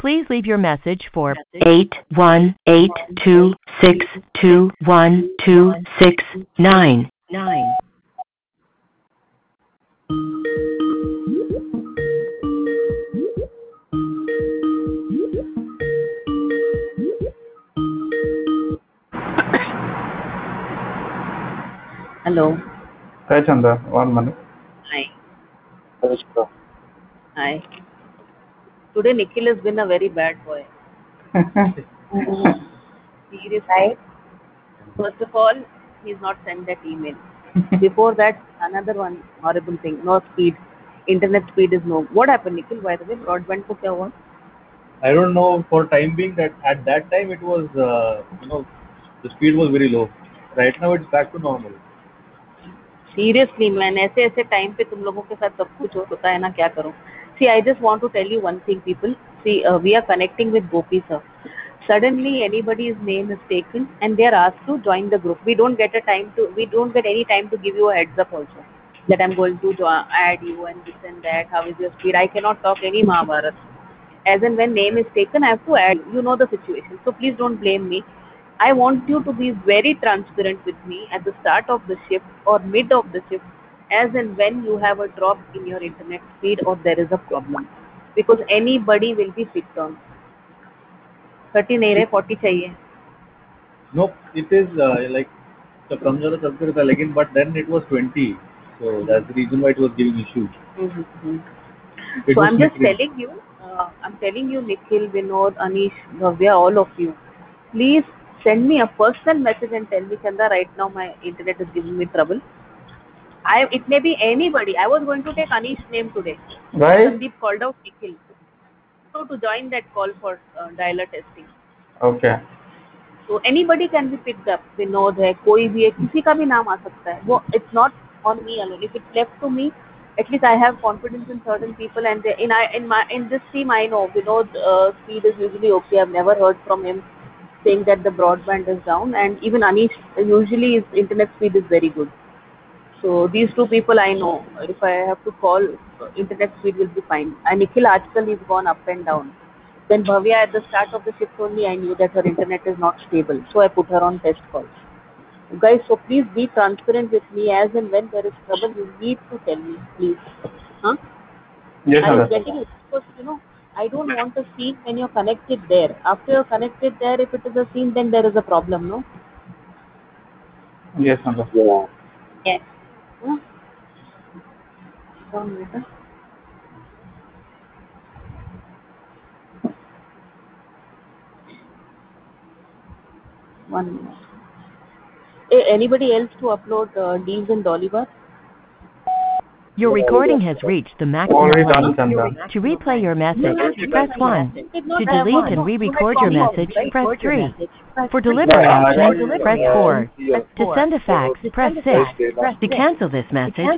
Please leave your message for 8182621269. Hello. Hi Chanda, 1 minute. Hi. Hi. Today Nikhil has been a very bad boy. Seriously. Right? First of all, he's not sent that email. Before that, another one horrible thing. No speed. Internet speed is no. What happened, Nikhil? By the way, broadband ko kya hua? I don't know, for time being, that at that time it was, the speed was very low. Right now it's back to normal. Seriously, man, ऐसे time पे तुम लोगों के साथ सब कुछ होता है ना, क्या करूं? See, I just want to tell you one thing, people. See, we are connecting with Gopi sir. Suddenly, anybody's name is taken and they are asked to join the group. We don't get any time to give you a heads up also that I'm going to add you and this and that. How is your speed? I cannot talk any Mahabharat. As and when name is taken, I have to add. You know the situation, so please don't blame me. I want you to be very transparent with me at the start of the shift or mid of the shift, as and when you have a drop in your internet speed or there is a problem, because anybody will be picked on. 30 नहीं रहे, 40 चाहिए. Nope, it is like the Kamjara Sabkar again, but then it was 20. So that's the reason why it was giving issues. So I'm just telling you, Nikhil, Vinod, Anish, Bhavya, all of you, please send me a personal message and tell me, Chanda, right now my internet is giving me trouble. It may be anybody. I was going to take Anish's name today. Right? Sandeep called out Nikhil. So to join that call for dialer testing. Okay. So anybody can be picked up. Vinod है, कोई भी है, किसी का भी नाम आ सकता है. वो it's not on me alone. If it's left to me, at least I have confidence in certain people, and in this team I know Vinod speed is usually okay. I've never heard from him saying that the broadband is down, and even Anish usually his internet speed is very good. So these two people I know. If I have to call, internet speed will be fine. And Nikhil Ajkal is gone up and down. Then Bhavya, at the start of the shift only, I knew that her internet is not stable. So I put her on test calls. Guys, so please be transparent with me. As and when there is trouble, you need to tell me, please. Huh? Yes, Are you Chanda. getting it? Because, I don't want a scene when you're connected there. After you're connected there, if it is a scene, then there is a problem, no? Yes, Chanda. Yeah. Yes. Huh? 1 minute. Anybody else to upload Deals and Dollybar? Your recording has reached the maximum Already done, level. Chanda. To replay your message, press 1. To delete and re-record your message, press 3. For delivery options, press 4. To send a fax, press 6. To cancel this message,